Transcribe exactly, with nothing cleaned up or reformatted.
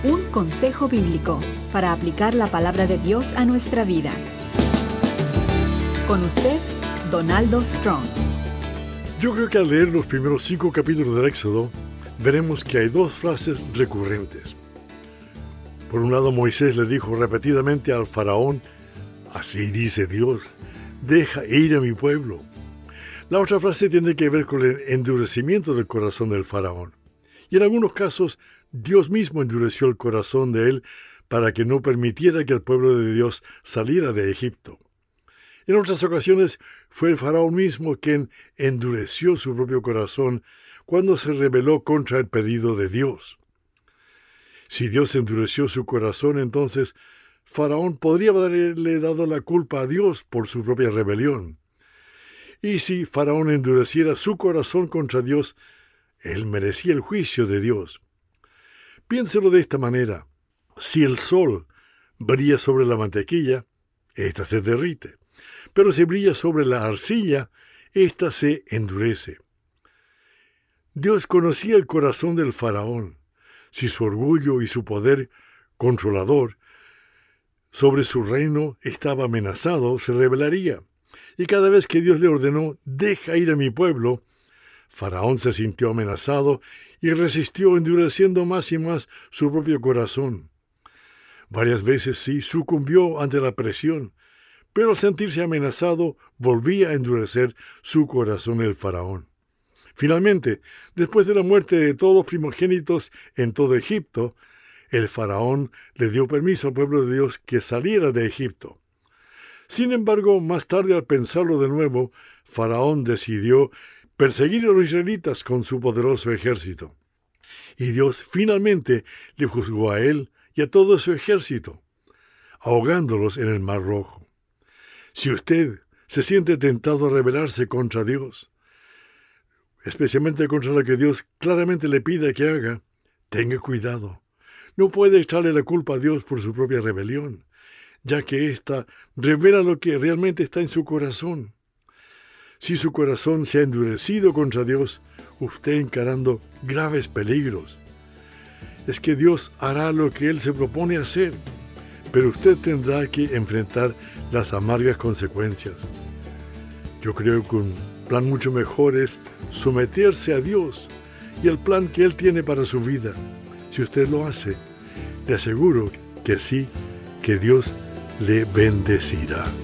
Un consejo bíblico para aplicar la palabra de Dios a nuestra vida. Con usted, Donaldo Strong. Yo creo que al leer los primeros cinco capítulos del Éxodo, veremos que hay dos frases recurrentes. Por un lado, Moisés le dijo repetidamente al faraón: así dice Dios, deja ir a mi pueblo. La otra frase tiene que ver con el endurecimiento del corazón del faraón. Y en algunos casos, Dios mismo endureció el corazón de él para que no permitiera que el pueblo de Dios saliera de Egipto. En otras ocasiones, fue el faraón mismo quien endureció su propio corazón cuando se rebeló contra el pedido de Dios. Si Dios endureció su corazón, entonces Faraón podría haberle dado la culpa a Dios por su propia rebelión. Y si Faraón endureciera su corazón contra Dios, él merecía el juicio de Dios. Piénselo de esta manera: si el sol brilla sobre la mantequilla, ésta se derrite, pero si brilla sobre la arcilla, ésta se endurece. Dios conocía el corazón del faraón. Si su orgullo y su poder controlador sobre su reino estaba amenazado, se rebelaría. Y cada vez que Dios le ordenó: deja ir a mi pueblo, Faraón se sintió amenazado y resistió, endureciendo más y más su propio corazón. Varias veces sí sucumbió ante la presión, pero al sentirse amenazado, volvía a endurecer su corazón el faraón. Finalmente, después de la muerte de todos los primogénitos en todo Egipto, el faraón le dio permiso al pueblo de Dios que saliera de Egipto. Sin embargo, más tarde, al pensarlo de nuevo, Faraón decidió perseguir a los israelitas con su poderoso ejército. Y Dios finalmente le juzgó a él y a todo su ejército, ahogándolos en el Mar Rojo. Si usted se siente tentado a rebelarse contra Dios, especialmente contra lo que Dios claramente le pide que haga, tenga cuidado. No puede echarle la culpa a Dios por su propia rebelión, ya que ésta revela lo que realmente está en su corazón. Si su corazón se ha endurecido contra Dios, usted encarando graves peligros. Es que Dios hará lo que Él se propone hacer, pero usted tendrá que enfrentar las amargas consecuencias. Yo creo que un plan mucho mejor es someterse a Dios y al plan que Él tiene para su vida. Si usted lo hace, le aseguro que sí, que Dios le bendecirá.